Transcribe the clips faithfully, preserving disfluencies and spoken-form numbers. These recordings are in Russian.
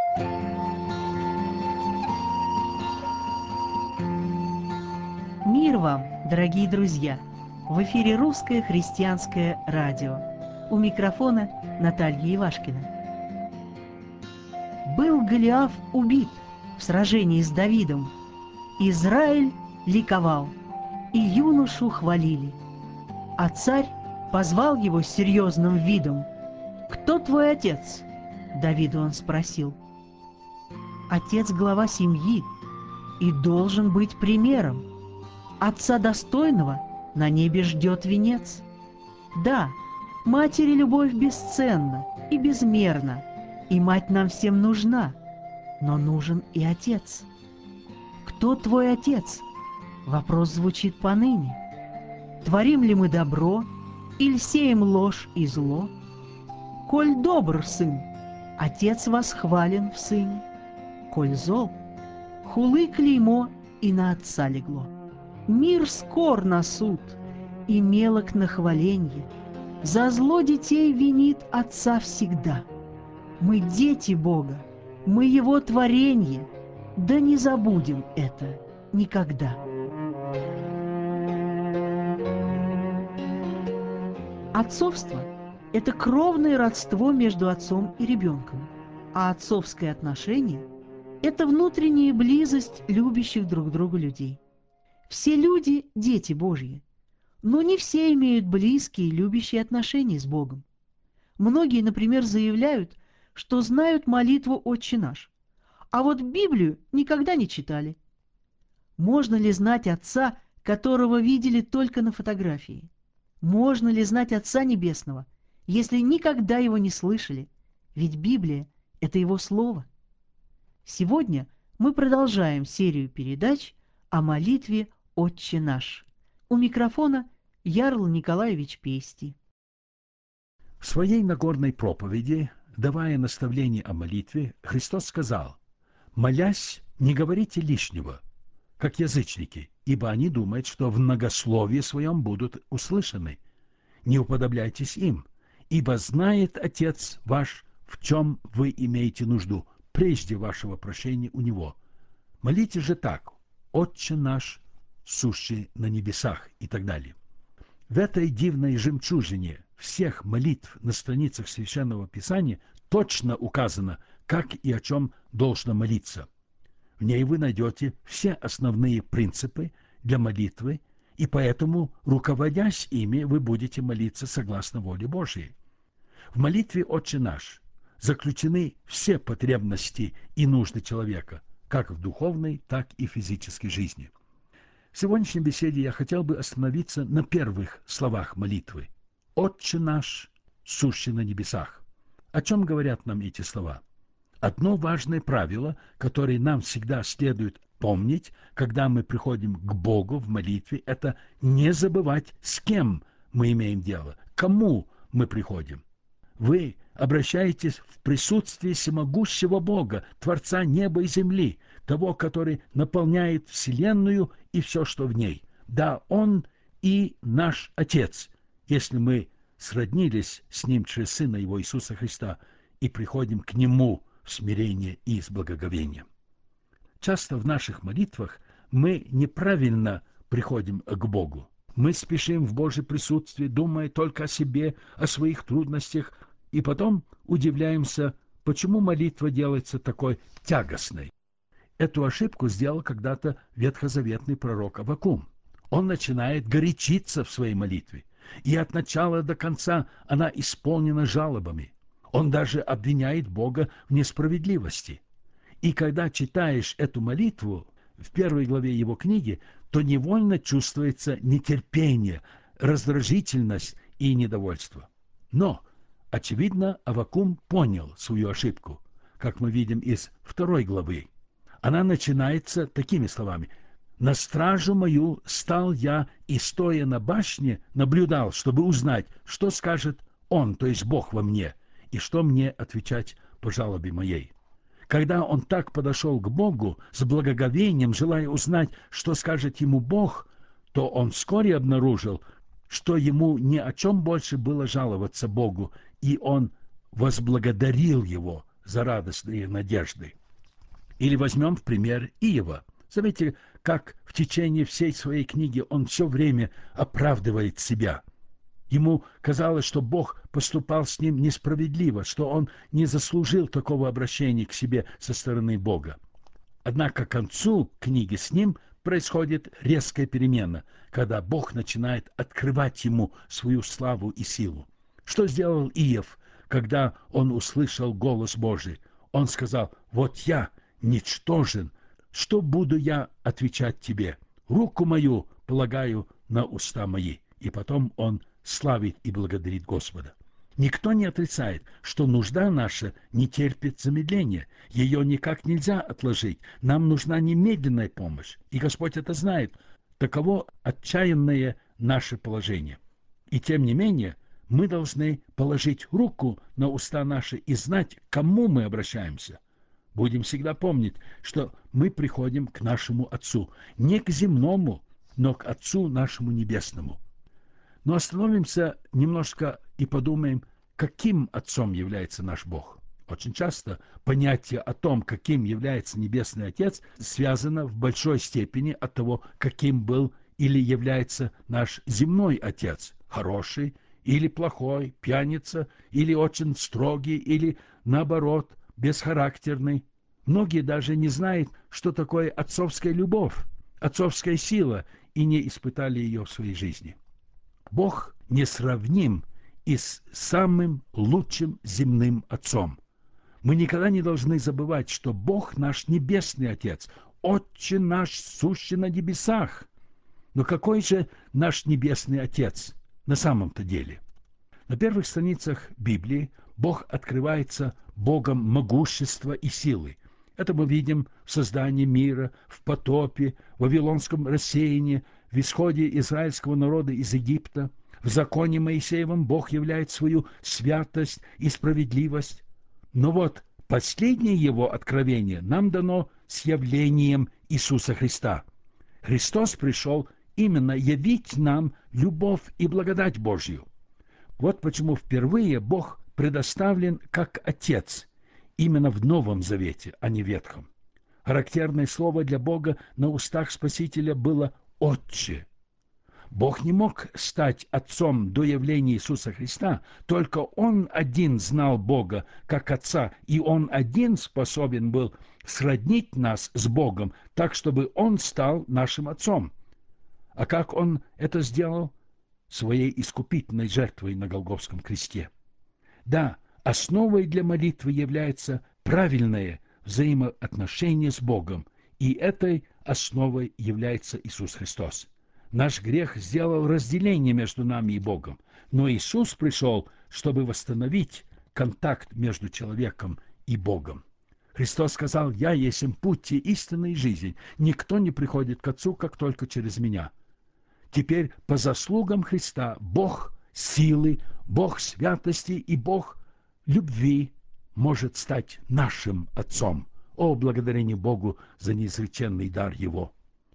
Мир вам, дорогие друзья! В эфире Русское христианское радио. У микрофона Наталья Ивашкина. Был Голиаф убит в сражении с Давидом. Израиль ликовал, и юношу хвалили. А царь позвал его с серьезным видом. «Кто твой отец?» — Давида он спросил. «Отец — глава семьи и должен быть примером. Отца достойного на небе ждет венец. Да, матери любовь бесценна и безмерна, и мать нам всем нужна, но нужен и отец. Кто твой отец?» Вопрос звучит поныне. Творим ли мы добро, или сеем ложь и зло? Коль добр сын, отец восхвален в сыне. Коль зол, хулы клеймо и на отца легло. Мир скор на суд и мелок на хваленье. За зло детей винит отца всегда. Мы дети Бога, мы Его творенье, да не забудем это никогда. Отцовство – это кровное родство между отцом и ребенком, а отцовское отношение – это внутренняя близость любящих друг друга людей. Все люди – дети Божьи, но не все имеют близкие и любящие отношения с Богом. Многие, например, заявляют, что знают молитву «Отче наш», а вот Библию никогда не читали. Можно ли знать Отца, которого видели только на фотографии? Можно ли знать Отца Небесного, если никогда Его не слышали? Ведь Библия – это Его Слово. Сегодня мы продолжаем серию передач о молитве «Отче наш». У микрофона Ярл Николаевич Пестий. В своей Нагорной проповеди, давая наставление о молитве, Христос сказал: «Молясь, не говорите лишнего, как язычники, ибо они думают, что в многословии своем будут услышаны. Не уподобляйтесь им, ибо знает Отец ваш, в чем вы имеете нужду, прежде вашего прощения у Него. Молите же так: Отче наш, сущий на небесах» и так далее. В этой дивной жемчужине всех молитв на страницах Священного Писания точно указано, как и о чем должно молиться. В ней вы найдете все основные принципы для молитвы, и поэтому, руководясь ими, вы будете молиться согласно воле Божьей. В молитве «Отче наш» заключены все потребности и нужды человека, как в духовной, так и в физической жизни. В сегодняшней беседе я хотел бы остановиться на первых словах молитвы. «Отче наш, сущий на небесах». О чем говорят нам эти слова? Одно важное правило, которое нам всегда следует помнить, когда мы приходим к Богу в молитве, это не забывать, с кем мы имеем дело, кому мы приходим. Вы обращаетесь в присутствие всемогущего Бога, Творца неба и земли, того, который наполняет Вселенную и все, что в ней. Да, Он и наш Отец, если мы сроднились с Ним через Сына Его Иисуса Христа и приходим к Нему в смирение и с благоговением. Часто в наших молитвах мы неправильно приходим к Богу. Мы спешим в Божье присутствие, думая только о себе, о своих трудностях, и потом удивляемся, почему молитва делается такой тягостной. Эту ошибку сделал когда-то ветхозаветный пророк Аввакум. Он начинает горячиться в своей молитве, и от начала до конца она исполнена жалобами. Он даже обвиняет Бога в несправедливости. И когда читаешь эту молитву в первой главе его книги, то невольно чувствуется нетерпение, раздражительность и недовольство. Но, очевидно, Аввакум понял свою ошибку, как мы видим из второй главы. Она начинается такими словами: «На стражу мою стал я, и, стоя на башне, наблюдал, чтобы узнать, что скажет он, то есть Бог во мне, и что мне отвечать по жалобе моей». Когда он так подошел к Богу с благоговением, желая узнать, что скажет ему Бог, то он вскоре обнаружил, что ему ни о чем больше было жаловаться Богу, и он возблагодарил его за радостные надежды. Или возьмем в пример Иова. Заметьте, как в течение всей своей книги он все время оправдывает себя. Ему казалось, что Бог поступал с ним несправедливо, что он не заслужил такого обращения к себе со стороны Бога. Однако к концу книги с ним происходит резкая перемена, когда Бог начинает открывать ему свою славу и силу. Что сделал Иов, когда он услышал голос Божий? Он сказал: «Вот я ничтожен, что буду я отвечать тебе? Руку мою полагаю на уста мои». И потом он славит и благодарит Господа. Никто не отрицает, что нужда наша не терпит замедления. Ее никак нельзя отложить. Нам нужна немедленная помощь. И Господь это знает. Таково отчаянное наше положение. И тем не менее, мы должны положить руку на уста наши и знать, к кому мы обращаемся. Будем всегда помнить, что мы приходим к нашему Отцу. Не к земному, но к Отцу нашему Небесному. Но остановимся немножко и подумаем, каким Отцом является наш Бог. Очень часто понятие о том, каким является Небесный Отец, связано в большой степени от того, каким был или является наш земной Отец. Хороший или плохой, пьяница или очень строгий, или, наоборот, бесхарактерный. Многие даже не знают, что такое отцовская любовь, отцовская сила, и не испытали ее в своей жизни. Бог несравним и с самым лучшим земным Отцом. Мы никогда не должны забывать, что Бог наш Небесный Отец, Отче наш, сущий на небесах. Но какой же наш Небесный Отец на самом-то деле? На первых страницах Библии Бог открывается Богом могущества и силы. Это мы видим в создании мира, в потопе, в вавилонском рассеянии, в исходе израильского народа из Египта. В законе Моисеевом Бог являет свою святость и справедливость. Но вот последнее его откровение нам дано с явлением Иисуса Христа. Христос пришел именно явить нам любовь и благодать Божью. Вот почему впервые Бог предоставлен как Отец, именно в Новом Завете, а не Ветхом. Характерное слово для Бога на устах Спасителя было «Отче». Бог не мог стать Отцом до явления Иисуса Христа, только Он один знал Бога как Отца, и Он один способен был сроднить нас с Богом, так, чтобы Он стал нашим Отцом. А как Он это сделал? Своей искупительной жертвой на Голгофском кресте. Да, основой для молитвы является правильное взаимоотношение с Богом, и этой основой является Иисус Христос. Наш грех сделал разделение между нами и Богом, но Иисус пришел, чтобы восстановить контакт между человеком и Богом. Христос сказал: «Я есть путь и истина и жизнь. Никто не приходит к Отцу, как только через Меня». Теперь по заслугам Христа Бог силы, Бог святости и Бог любви может стать нашим Отцом. О, благодарение Богу за неизреченный дар Его!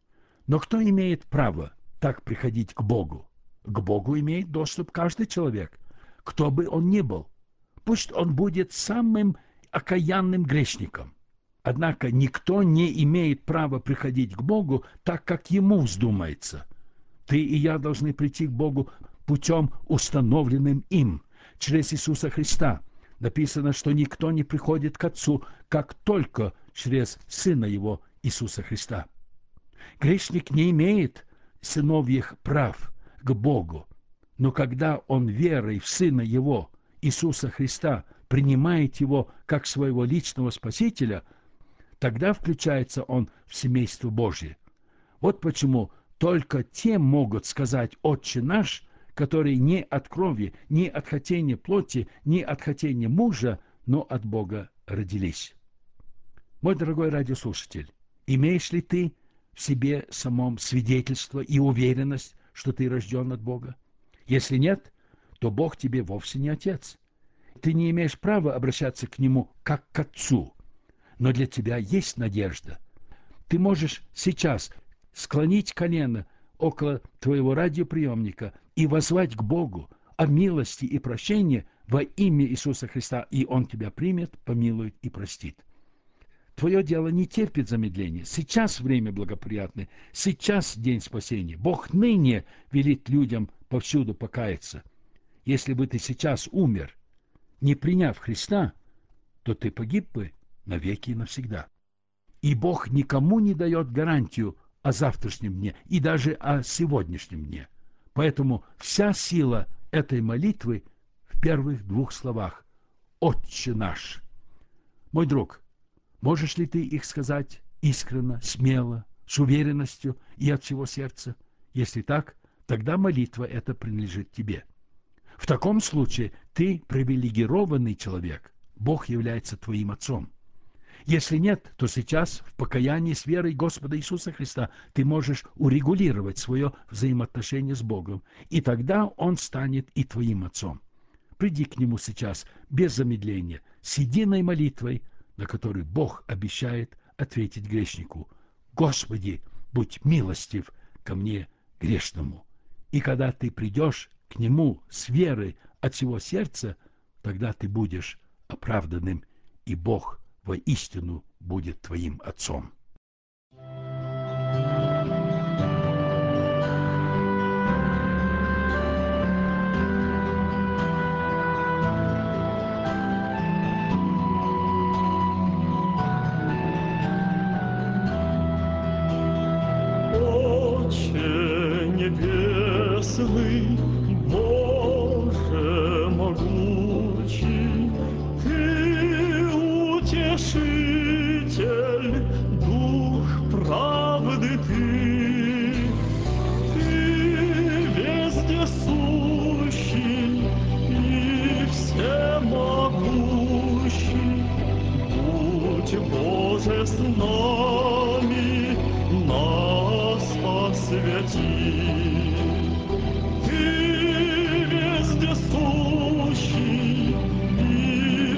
Но кто имеет право так приходить к Богу? К Богу имеет доступ каждый человек, кто бы он ни был. Пусть он будет самым окаянным грешником. Однако никто не имеет права приходить к Богу так, как ему вздумается. Ты и я должны прийти к Богу путем, установленным им, через Иисуса Христа. Написано, что никто не приходит к Отцу, как только через Сына Его, Иисуса Христа. Грешник не имеет сыновьих прав к Богу, но когда он верой в Сына Его, Иисуса Христа, принимает Его как своего личного Спасителя, тогда включается он в семейство Божье. Вот почему только те могут сказать «Отче наш», которые не от крови, не от хотения плоти, не от хотения мужа, но от Бога родились. Мой дорогой радиослушатель, имеешь ли ты в себе самом свидетельство и уверенность, что ты рожден от Бога? Если нет, то Бог тебе вовсе не Отец. Ты не имеешь права обращаться к Нему как к Отцу, но для тебя есть надежда. Ты можешь сейчас склонить колено около твоего радиоприемника и воззвать к Богу о милости и прощении во имя Иисуса Христа, и Он тебя примет, помилует и простит. Твое дело не терпит замедления. Сейчас время благоприятное, сейчас день спасения. Бог ныне велит людям повсюду покаяться. Если бы ты сейчас умер, не приняв Христа, то ты погиб бы навеки и навсегда. И Бог никому не дает гарантию о завтрашнем дне и даже о сегодняшнем дне. Поэтому вся сила этой молитвы в первых двух словах: «Отче наш». Мой друг, можешь ли ты их сказать искренне, смело, с уверенностью и от всего сердца? Если так, тогда молитва эта принадлежит тебе. В таком случае ты привилегированный человек. Бог является твоим отцом. Если нет, то сейчас в покаянии с верой Господа Иисуса Христа ты можешь урегулировать свое взаимоотношение с Богом, и тогда Он станет и твоим отцом. Приди к Нему сейчас без замедления, с единой молитвой, на которую Бог обещает ответить грешнику: «Господи, будь милостив ко мне, грешному». И когда ты придешь к Нему с верой от всего сердца, тогда ты будешь оправданным, и Бог воистину будет твоим отцом. Отче небесный, Боже могучий, Ты утешитель, Дух правды Ты, Ты везде сущий и всемогущий. Будь, Боже, с нами, нас освети. Ты везде сущий и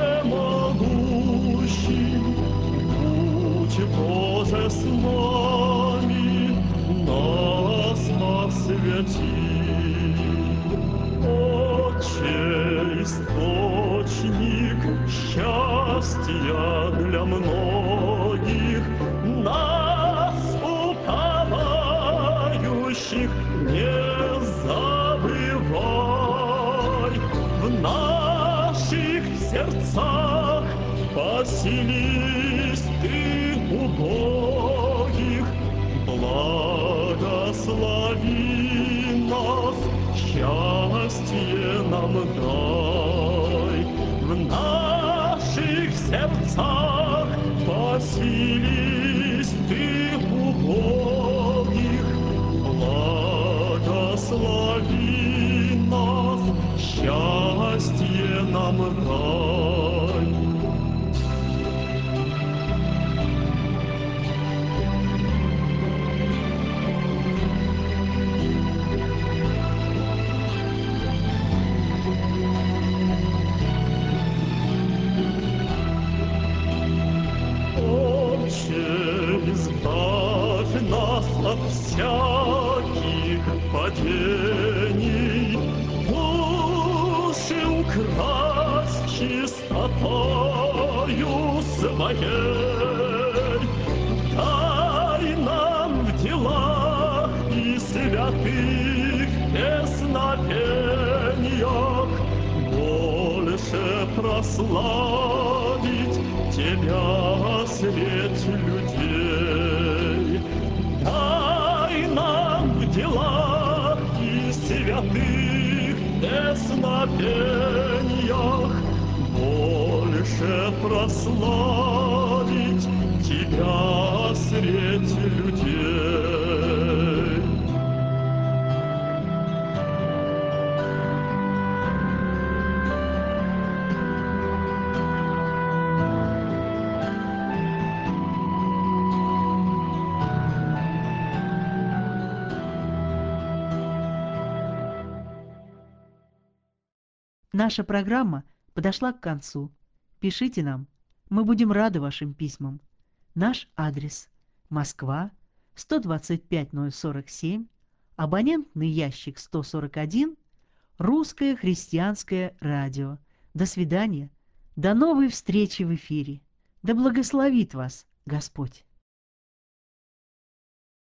всемогущий. Будь, Боже, с нами, нас освети. Отче, источник счастья для многих, нас, уповающих, не забывай. В наших сердцах поселись Ты убогих, благослови нас, счастье нам дай. В наших сердцах поселись Ты убогих, благослови нас, счастье нам дай. Избавь нас от всяких падений, души укрась чистотою своей. Дай нам в делах и святых песнопениях больше прославить Тебя средь людей. Дай нам в делах и святых песнопениях больше прославить Тебя средь людей. Наша программа подошла к концу. Пишите нам. Мы будем рады вашим письмам. Наш адрес: Москва, сто двадцать пять ноль сорок семь, абонентный ящик сто сорок один, Русское христианское радио. До свидания. До новой встречи в эфире. Да благословит вас Господь.